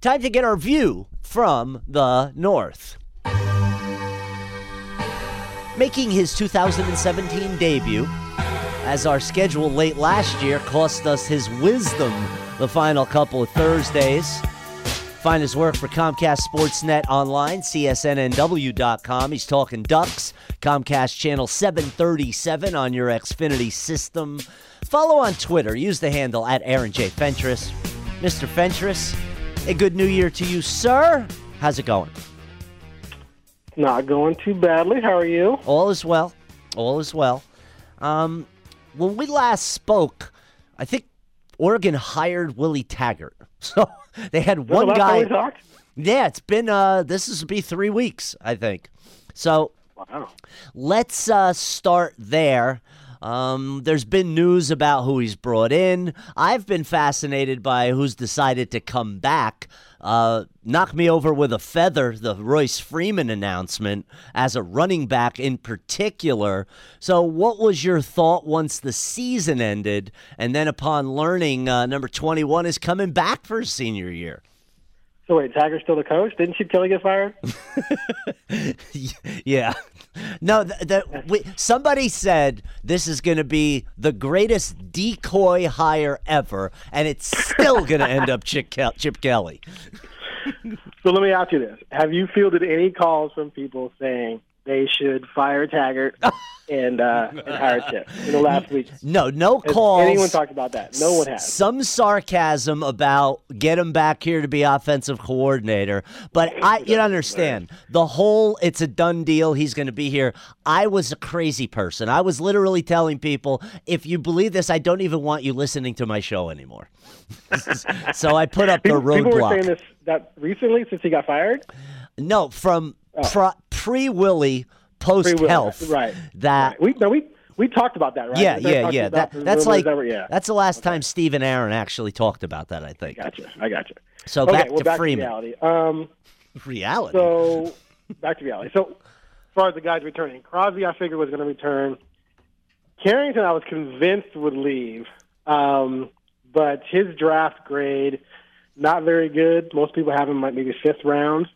time to get our view from the north. Making his 2017 debut, as our schedule late last year cost us his wisdom the final couple of Thursdays. Find his work for Comcast Sportsnet online, csnnw.com. He's talking Ducks, Comcast Channel 737 on your Xfinity system. Follow on Twitter. Use the handle at Aaron J. Fentress. Mr. Fentress, a good new year to you, sir. How's it going? Not going too badly. How are you? All is well. All is well. When we last spoke, I think Oregon hired Willie Taggart. So they had one guy. Yeah, it's been, this is be 3 weeks, I think. So wow. Let's start there. There's been news about who he's brought in. I've been fascinated by who's decided to come back. Knock me over with a feather, the Royce Freeman announcement as a running back in particular. So what was your thought once the season ended and then upon learning number 21 is coming back for his senior year? So wait, Taggart's still the coach? Didn't you tell he get fired? Yeah. No, somebody said this is going to be the greatest decoy hire ever, and it's still going to end up Chip Kelly. So let me ask you this. Have you fielded any calls from people saying they should fire Taggart and hire Chip in the last week? No calls. Has anyone talked about that? No one has. Some sarcasm about get him back here to be offensive coordinator. But you understand, the whole it's a done deal, he's going to be here. I was a crazy person. I was literally telling people, if you believe this, I don't even want you listening to my show anymore. So I put up the roadblock. People were saying this that recently since he got fired? No, from pre-Willie, post-health. Right. That right. We talked about that, right? Yeah. That's the last time Okay. Steve and Aaron actually talked about that, I think. I gotcha. So back to Freeman. reality. Reality? So back to reality. So as far as the guys returning, Crosby I figured was going to return. Carrington I was convinced would leave, but his draft grade, not very good. Most people have him maybe fifth round.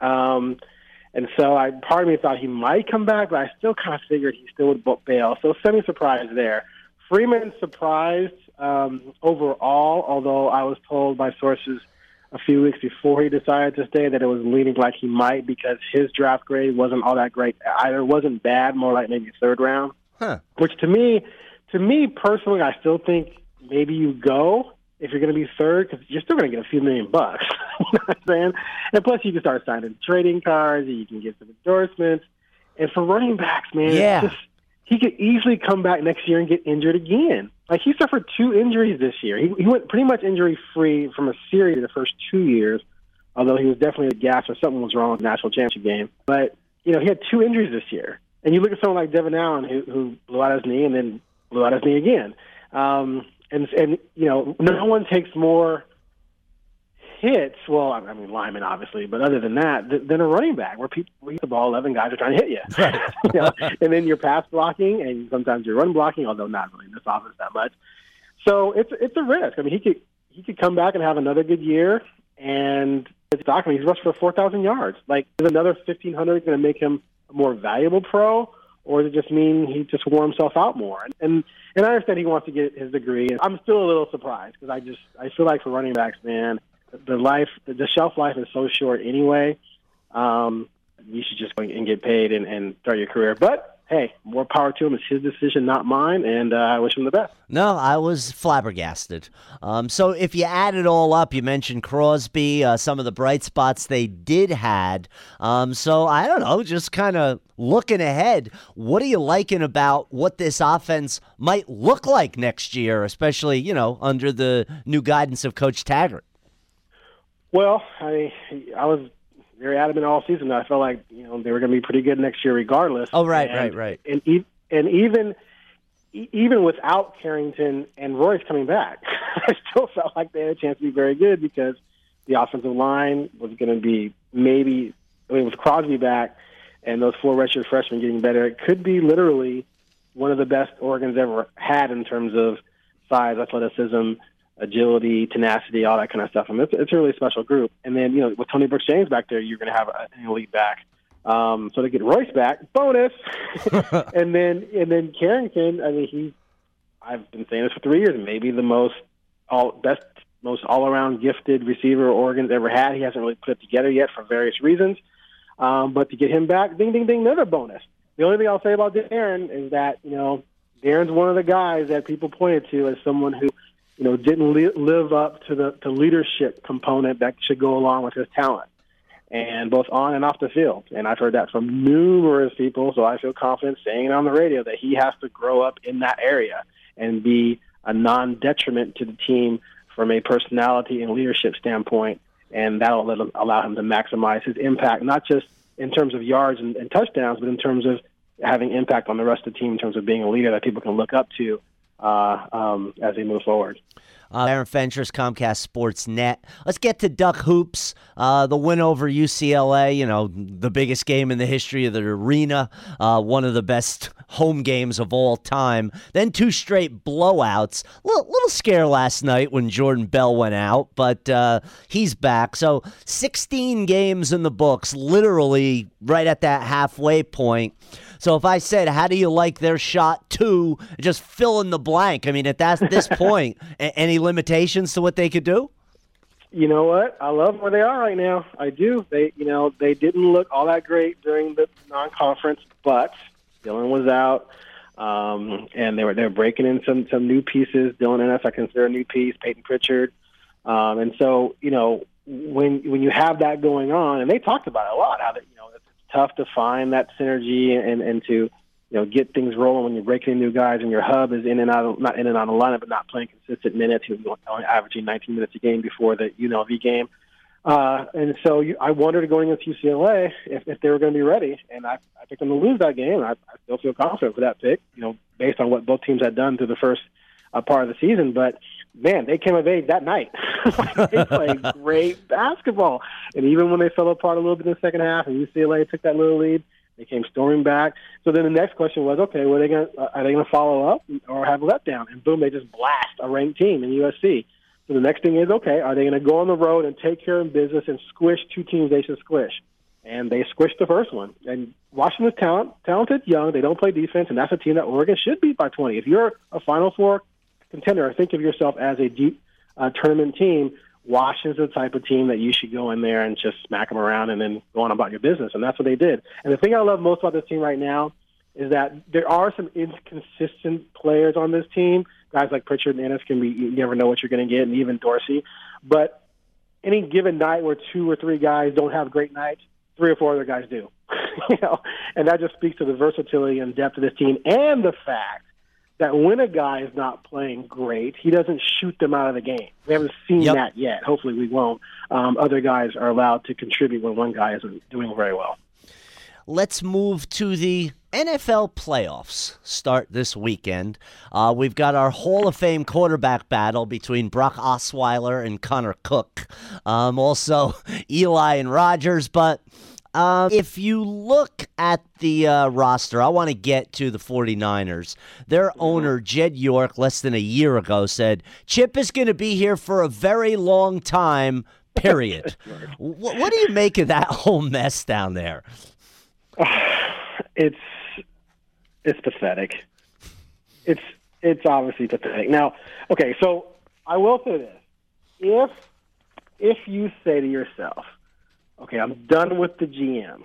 And so part of me thought he might come back, but I still kind of figured he still would bail. So semi-surprised there. Freeman surprised overall, although I was told by sources a few weeks before he decided to stay that it was leaning like he might because his draft grade wasn't all that great either. It wasn't bad, more like maybe third round. Huh. Which to me personally, I still think maybe you go if you're going to be third, because you're still going to get a few $1 million. You know what I'm saying? And plus, you can start signing trading cards, and you can get some endorsements. And for running backs, man, he could easily come back next year and get injured again. Like, he suffered 2 injuries this year. He went pretty much injury-free from a series the first 2 years, although he was definitely a gas or something was wrong with the national championship game. But, he had 2 injuries this year. And you look at someone like Devin Allen, who blew out his knee and then blew out his knee again. And no one takes more hits. Well, I mean, linemen, obviously, but other than that, than a running back where people hit the ball, 11 guys are trying to hit you. Right. And then you're pass blocking, and sometimes you're run blocking, although not really in this offense that much. So it's a risk. I mean, he could come back and have another good year, and it's documented. He's rushed for 4,000 yards. Like, is another 1,500 going to make him a more valuable pro? Or does it just mean he just wore himself out more? And I understand he wants to get his degree. And I'm still a little surprised because I feel like for running backs, man, the shelf life is so short anyway. You should just go and get paid and start your career. But hey, more power to him. It's his decision, not mine, and I wish him the best. No, I was flabbergasted. So if you add it all up, you mentioned Crosby, some of the bright spots they did had. So I don't know, just kind of looking ahead, what are you liking about what this offense might look like next year, especially, under the new guidance of Coach Taggart? Well, I was very adamant all season. I felt like they were going to be pretty good next year, regardless. Oh, right. And even without Carrington and Royce coming back, I still felt like they had a chance to be very good because the offensive line was going to be with Crosby back and those 4 redshirt freshmen getting better, it could be literally one of the best Oregon's ever had in terms of size, athleticism, agility, tenacity, all that kind of stuff. And it's a really special group. And then, with Tony Brooks-James back there, you're going to have an elite back. So to get Royce back, bonus. and then Carrington, I mean, I've been saying this for 3 years, maybe the most all-around gifted receiver Oregon's ever had. He hasn't really put it together yet for various reasons. But to get him back, ding, ding, ding, another bonus. The only thing I'll say about Darren is that, Darren's one of the guys that people pointed to as someone who, didn't live up to the leadership component that should go along with his talent, and both on and off the field. And I've heard that from numerous people, so I feel confident saying it on the radio that he has to grow up in that area and be a non-detriment to the team from a personality and leadership standpoint, and that will allow him to maximize his impact, not just in terms of yards and touchdowns, but in terms of having impact on the rest of the team in terms of being a leader that people can look up to as they move forward. Aaron Fentress, Comcast Sports Net. Let's get to Duck Hoops. The win over UCLA, the biggest game in the history of the arena, one of the best home games of all time. Then 2 straight blowouts. Little scare last night when Jordan Bell went out, but he's back. So 16 games in the books, literally right at that halfway point. So if I said, how do you like their shot 2, just fill in the blank. I mean, at this point, any limitations to what they could do? You know what? I love where they are right now. I do. They didn't look all that great during the non-conference, but Dylan was out, and they were breaking in some new pieces. Dylan Ennis, I consider a new piece. Peyton Pritchard, and so when you have that going on, and they talked about it a lot, how that it's tough to find that synergy and to get things rolling when you're breaking in new guys and your hub is in and out, not in and out of the lineup, but not playing consistent minutes. He was only averaging 19 minutes a game before the UNLV game. And so I wondered going against UCLA if they were going to be ready. And I picked them to lose that game. I still feel confident with that pick, based on what both teams had done through the first part of the season. But, man, they came of age that night. They played great basketball. And even when they fell apart a little bit in the second half and UCLA took that little lead, they came storming back. So then the next question was, okay, are they going to follow up or have a letdown? And boom, they just blast a ranked team in USC. So the next thing is, okay, are they going to go on the road and take care of business and squish 2 teams they should squish? And they squished the first one. And Washington's talented, young. They don't play defense, and that's a team that Oregon should beat by 20. If you're a Final Four contender, think of yourself as a deep tournament team. Washington's the type of team that you should go in there and just smack them around and then go on about your business, and that's what they did. And the thing I love most about this team right now is that there are some inconsistent players on this team. Guys like Pritchard and Ennis you never know what you're going to get, and even Dorsey. But any given night where 2 or 3 guys don't have great nights, 3 or 4 other guys do. And that just speaks to the versatility and depth of this team, and the fact that when a guy is not playing great, he doesn't shoot them out of the game. We haven't seen that yet. Hopefully we won't. Other guys are allowed to contribute when one guy isn't doing very well. Let's move to the NFL playoffs. Start this weekend. We've got our Hall of Fame quarterback battle between Brock Osweiler and Connor Cook. Also, Eli and Rodgers, but if you look at the roster, I want to get to the 49ers. Their owner, Jed York, less than a year ago said, Chip is going to be here for a very long time, period. What do you make of that whole mess down there? It's pathetic. It's obviously pathetic. Now, okay, so I will say this. If you say to yourself, okay, I'm done with the GM.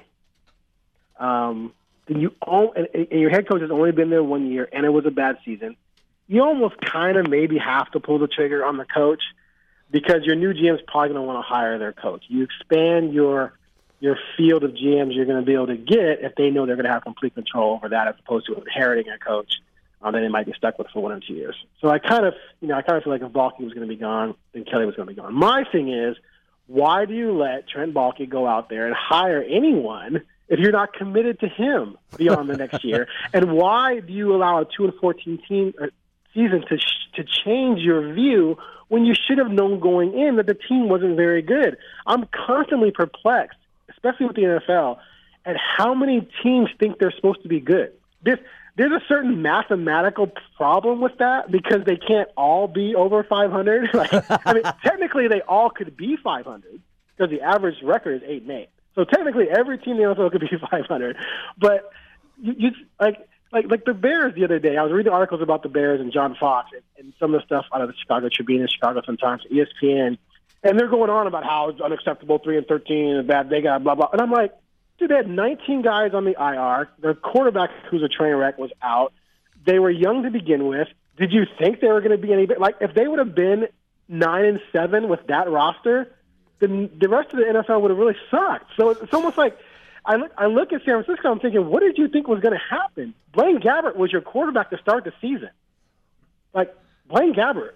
Then and your head coach has only been there 1 year, and it was a bad season. You almost kind of maybe have to pull the trigger on the coach because your new GM is probably going to want to hire their coach. You expand your field of GMs you're going to be able to get if they know they're going to have complete control over that, as opposed to inheriting a coach that they might be stuck with for 1 or 2 years. So I kind of feel like if Baalke was going to be gone, then Kelly was going to be gone. My thing is, why do you let Trent Baalke go out there and hire anyone if you're not committed to him beyond the next year? And why do you allow a 2-14 season to change your view when you should have known going in that the team wasn't very good? I'm constantly perplexed, especially with the NFL, at how many teams think they're supposed to be good. there's a certain mathematical problem with that because they can't all be over 500. Technically they all could be 500 because the average record is 8-8. So technically every team in the NFL could be 500. But you like the Bears the other day, I was reading articles about the Bears and John Fox and some of the stuff out of the Chicago Tribune and Chicago Sun-Times, ESPN, and they're going on about how it's unacceptable 3-13 and bad they got blah blah. And I'm like, dude, they had 19 guys on the IR. Their quarterback, who's a train wreck, was out. They were young to begin with. Did you think they were going to be any better? Like, if they would have been 9-7 with that roster, then the rest of the NFL would have really sucked. So it's almost like I look at San Francisco, I'm thinking, what did you think was going to happen? Blaine Gabbert was your quarterback to start the season. Like, Blaine Gabbert.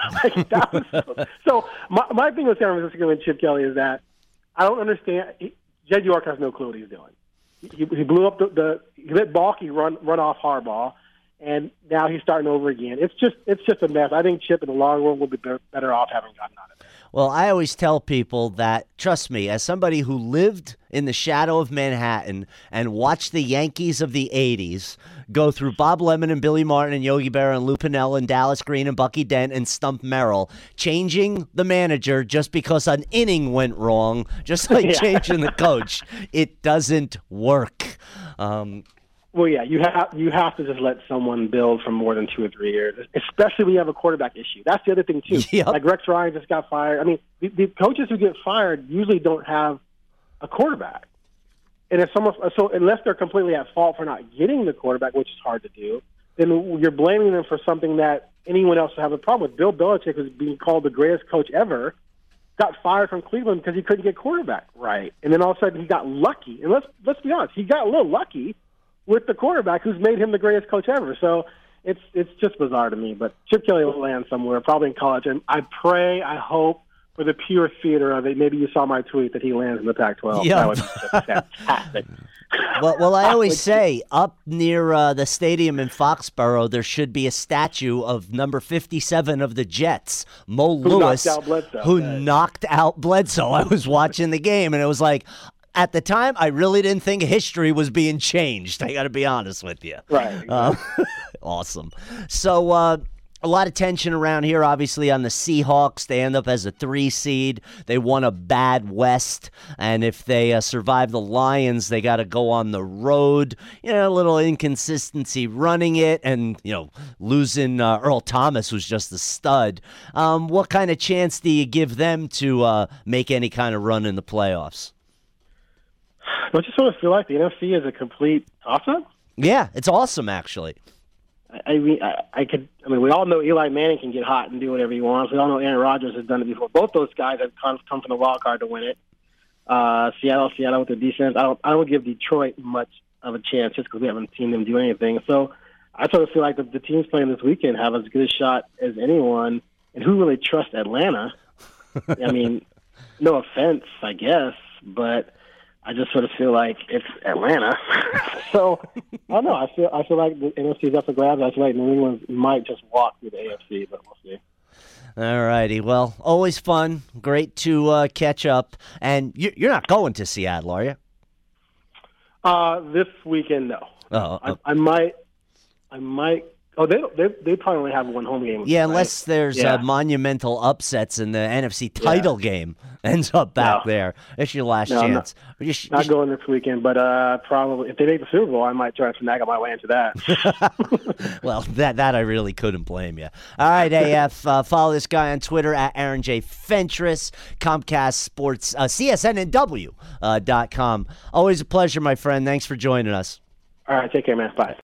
So my thing with San Francisco and Chip Kelly is that I don't understand. Jed York has no clue what he's doing. He blew up he let Balky run off Harbaugh, and now he's starting over again. It's just a mess. I think Chip in the long run will be better off having gotten out of it. Well, I always tell people that, trust me, as somebody who lived in the shadow of Manhattan and watched the Yankees of the 80s go through Bob Lemon and Billy Martin and Yogi Berra and Lou Piniella and Dallas Green and Bucky Dent and Stump Merrill, changing the manager just because an inning went wrong, just like changing the coach, it doesn't work. Well, yeah, you have to just let someone build for more than 2 or 3 years, especially when you have a quarterback issue. That's the other thing, too. Yep. Like Rex Ryan just got fired. I mean, the coaches who get fired usually don't have a quarterback. And if so unless they're completely at fault for not getting the quarterback, which is hard to do, then you're blaming them for something that anyone else would have a problem with. Bill Belichick was being called the greatest coach ever, got fired from Cleveland because he couldn't get quarterback right. And then all of a sudden he got lucky. And let's be honest, he got a little lucky with the quarterback who's made him the greatest coach ever. So it's just bizarre to me. But Chip Kelly will land somewhere, probably in college. And I hope, for the pure theater of it, maybe you saw my tweet that he lands in the Pac-12. Yep. That would be just fantastic. Well, I always say up near the stadium in Foxborough, there should be a statue of number 57 of the Jets, Mo Lewis, who knocked out Bledsoe. I was watching the game, and it was like, at the time, I really didn't think history was being changed. I got to be honest with you. Right. Exactly. Awesome. So a lot of tension around here, obviously, on the Seahawks. They end up as a 3 seed. They won a bad West. And if they survive the Lions, they got to go on the road. A little inconsistency running it. And, losing Earl Thomas, who's just a stud. What kind of chance do you give them to make any kind of run in the playoffs? Don't you sort of feel like the NFC is a complete toss-up? Yeah, it's awesome, actually. I mean, we all know Eli Manning can get hot and do whatever he wants. We all know Aaron Rodgers has done it before. Both those guys have come from the wild card to win it. Seattle with their defense. I don't give Detroit much of a chance just because we haven't seen them do anything. So I sort of feel like the teams playing this weekend have as good a shot as anyone. And who really trusts Atlanta? I mean, no offense, I guess, but I just sort of feel like it's Atlanta. So, I don't know. I feel like the NFC is up for grabs. I feel like New England might just walk through the AFC, but we'll see. All righty. Well, always fun. Great to catch up. And you're not going to Seattle, are you? This weekend, no. Oh, I might. Oh, they probably only have one home game. Yeah, unless there's monumental upsets and the NFC title game ends up back there. It's your last chance. Not going this weekend, but probably if they make the Super Bowl, I might try to snag my way into that. Well, that I really couldn't blame you. All right, AF, follow this guy on Twitter at Aaron J. Fentress, Comcast Sports, CSNNW.com. Always a pleasure, my friend. Thanks for joining us. All right, take care, man. Bye.